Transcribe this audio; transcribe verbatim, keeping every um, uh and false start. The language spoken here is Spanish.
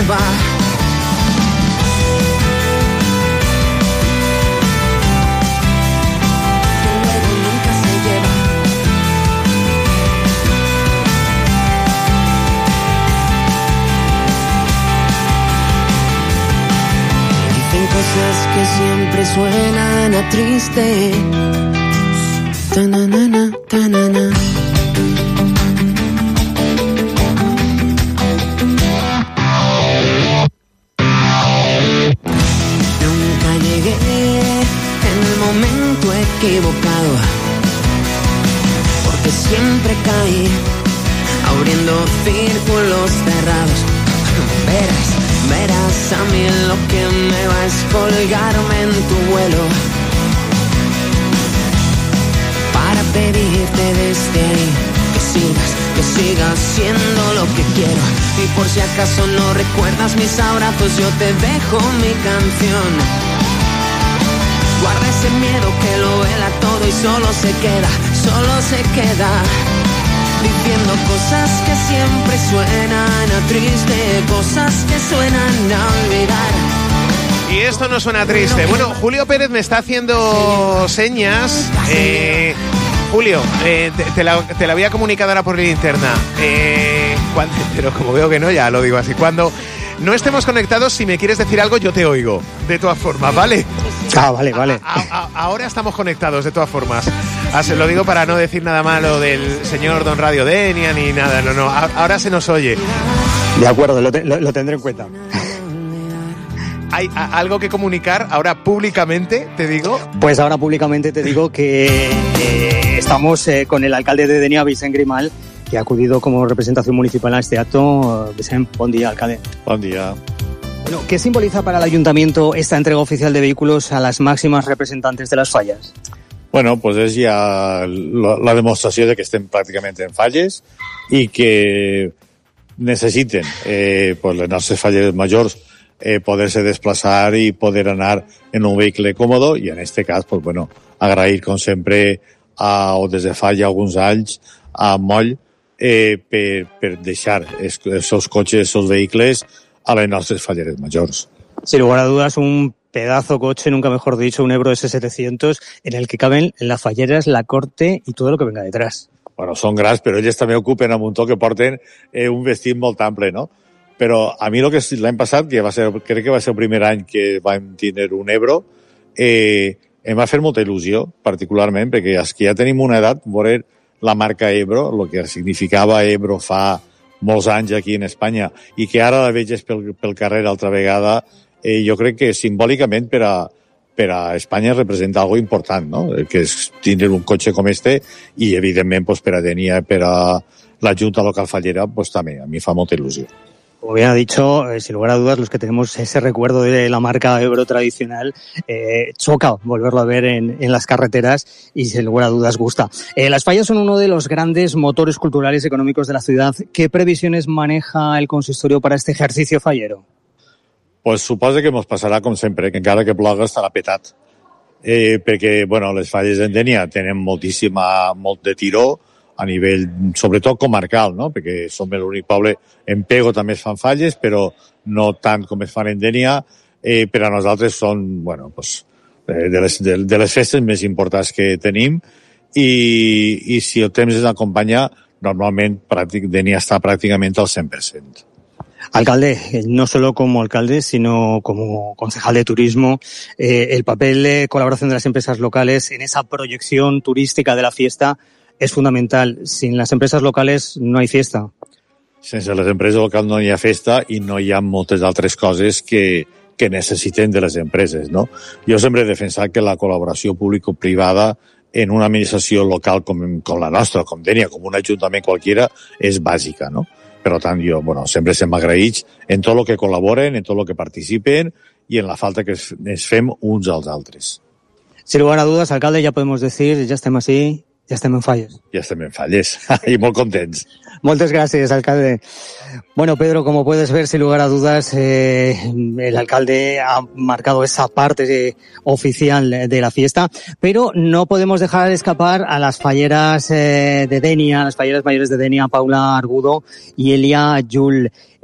va. Cosas que siempre suenan a triste. Ta-na-na-na, ta-na-na. Nunca llegué en el momento equivocado, porque siempre caí abriendo círculos cerrados. Verás, verás a mí lo que me va es colgarme en tu vuelo para pedirte desde ahí que sigas, que sigas siendo lo que quiero. Y por si acaso no recuerdas mis abrazos, yo te dejo mi canción. Guarda ese miedo que lo vela todo y solo se queda, solo se queda diciendo cosas que siempre suenan a triste, cosas que suenan a olvidar. Y esto no suena triste. Bueno, Julio Pérez me está haciendo señas. Eh, Julio, eh, te, te, la, te la voy a comunicar ahora por linterna. Eh, cuando, pero como veo que no, ya lo digo así. Cuando no estemos conectados, si me quieres decir algo, yo te oigo. De todas formas, ¿vale? Ah, vale, vale. A, a, a, ahora estamos conectados, de todas formas. Ah, se lo digo para no decir nada malo del señor Don Radio Denia ni nada. No, no, a, ahora se nos oye. De acuerdo, lo, te, lo, lo tendré en cuenta. ¿Hay a, algo que comunicar ahora públicamente, te digo? Pues ahora públicamente te digo que eh, estamos eh, con el alcalde de Denia, Vicent Grimal, que ha acudido como representación municipal a este acto. Vicent, buen día, alcalde. Buen día. Bueno, ¿qué simboliza para el ayuntamiento esta entrega oficial de vehículos a las máximas representantes de las falles? Bueno, pues és ja la, la demostració de que estem pràcticament en falles i que necessiten eh, pues les nostres falles majors eh, poder-se desplaçar i poder anar en un vehicle còmode i en este cas, pues bueno, agrair com sempre a, o des de fa ja alguns anys a Moll eh, per, per deixar els seus cotxes, els seus vehicles a les nostres falleres majors. Sin lugar a dudas, un pedazo coche, nunca mejor dicho, un Ebro ese setecientos, en el que caben las falleras, la corte y todo lo que venga detrás. Bueno, són grans, però elles també ocupen amb un to que porten eh, un vestit molt ample, no? Però a mi el que l'any passat, que va ser, crec que va ser el primer any que vam tenir un Ebro, eh, em va fer molta il·lusió, particularment, perquè els que ja tenim una edat, veure la marca Ebro, el que significava Ebro fa molts anys aquí en Espanya, i que ara la veig pel, pel carrer altra vegada, eh, jo crec que simbòlicament per a, per a Espanya representa algo important, no? Que és tindre un cotxe com este i, evidentment, pues, per a Denia, per a la Junta Local Fallera, pues, també, a mi fa molta il·lusió. Como bien ha dicho, eh, sin lugar a dudas, los que tenemos ese recuerdo de la marca Ebro tradicional, eh, choca volverlo a ver en, en las carreteras y sin lugar a dudas gusta. Eh, las fallas son uno de los grandes motores culturales y económicos de la ciudad. ¿Qué previsiones maneja el consistorio para este ejercicio fallero? Pues suposa que ens passarà com sempre, que encara que ploga estarà petat. Eh, perquè, bueno, les falles en Denia tenen moltíssima, molt de tiró, a nivell, sobretot comarcal, no? Perquè som l'únic poble, en Pego també es fan falles, però no tant com es fan en Denia, eh, per a nosaltres són, bueno, pues, de, les, de, de les festes més importants que tenim, i, i si el temps ens acompanya, normalment pràctic, Denia està pràcticament al cent per cent. Alcalde, no solo como alcalde, sino como concejal de turismo, eh, el papel de colaboración de las empresas locales en esa proyección turística de la fiesta es fundamental. Sin las empresas locales no hay fiesta. Sense les empreses locals no hi ha festa i no hi ha moltes altres coses que, que necessiten de les empreses, no? Jo sempre he defensat que la col·laboració público-privada en una administració local com, com la nostra, com Denia, com un ajuntament qualquiera, és bàsica, no? Per tant, jo, bueno, sempre estem agraïts en tot el que col·laboren, en tot el que participen i en la falta que ens fem uns als altres. Sin lugar a dudas, alcalde, ya podemos decir, ya estem así, ya estem en falles. Ja estem en falles i molt contents. Muchas gracias, alcalde. Bueno, Pedro, como puedes ver, sin lugar a dudas, eh, el alcalde ha marcado esa parte de, oficial de la fiesta, pero no podemos dejar escapar a las falleras eh, de Denia, las falleras mayores de Denia, Paula Argudo y Elia Yul.